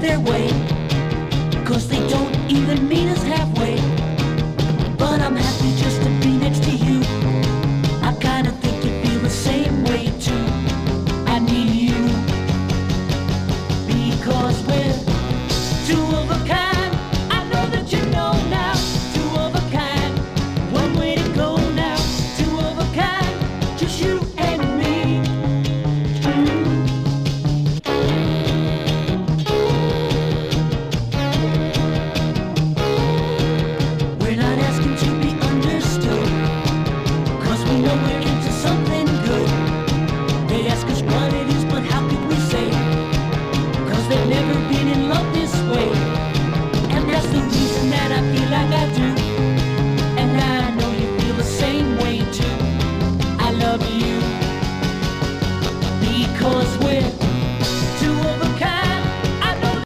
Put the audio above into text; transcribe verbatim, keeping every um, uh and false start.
their way, 'cause they don't even meet us halfway. But I'm happy just to be next to you. I kinda think you feel the same way too. I need you because